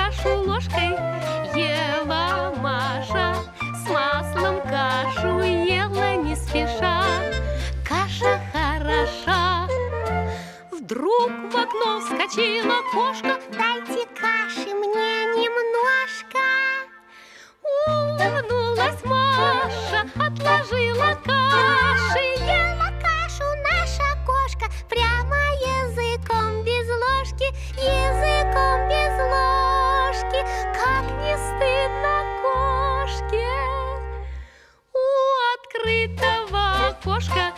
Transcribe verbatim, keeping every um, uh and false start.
кашу ложкой. Ела Маша с маслом кашу, ела не спеша. Каша хороша. Вдруг в окно вскочила кошка. Дайте каши мне немножко. Улыбнулась Маша, отложила каши. Ела кашу наша кошка прямо языком без ложки, языком без ложки. Как не стыдно кошке. У открытого окошка